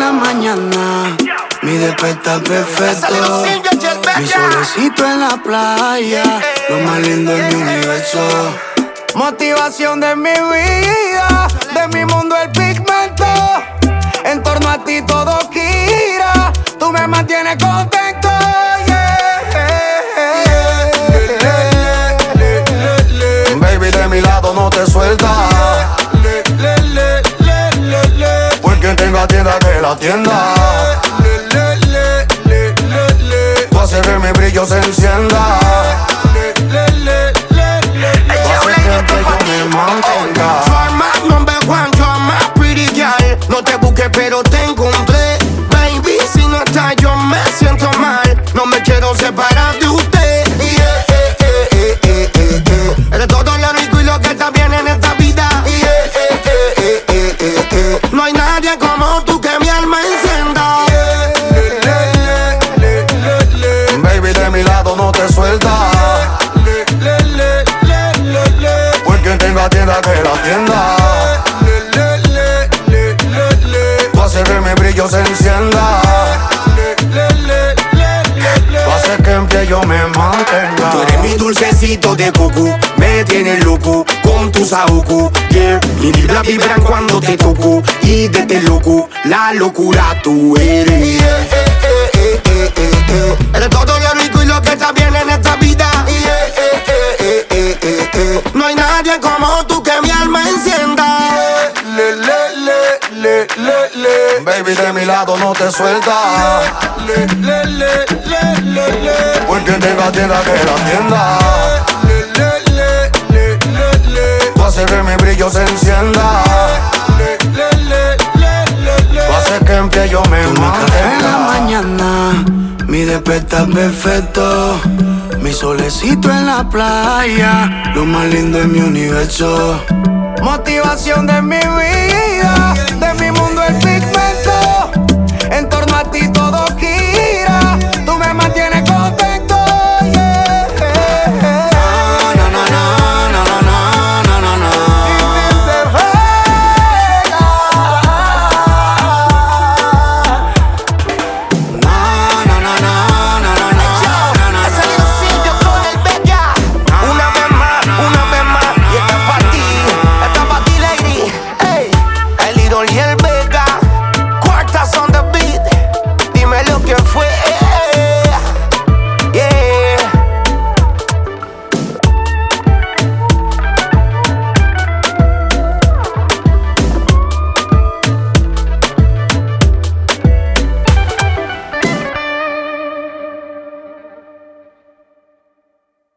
la mañana, mi despertar perfecto. Mi solecito en la playa, lo más lindo en mi universo. Motivación de mi vida, de mi mundo el pigmento. En torno a ti todo gira, tú me mantienes contento. Baby, de mi lado no te suelta, porque tenga tienda que la tienda. Tú haces que mi brillo se encienda. You are my number one, you are my pretty girl. No te busqué pero te encontré. Baby, si no estás yo me siento mal. No me quiero separar de usted. Eres todo lo rico y lo que está bien en esta vida. No hay nadie como tú que mi alma encienda. Baby, de mi lado no te suelta, porque tenga tienda que la tienda. Tú haces que mi brillo se encienda. Tú haces que en pie yo me mantenga. Tú eres mi dulcecito de coco, me tienes loco con tu saoco. Yeah, mi vibra vibran cuando te toco y de este loco, la locura tú eres. Eres todo lo rico y lo que está bien en esta vida. No hay nadie como tú que mi alma encienda. Baby, de mi lado no te suelta, porque tenga tienda que la tienda. Tú haces que mi brillo se encienda. Tú haces que en pie yo me mantenga. En la mañana, mi despertar perfecto. Mi solecito en la playa, lo más lindo en mi universo. Motivación de mi vida, de mi mundo el pigmento.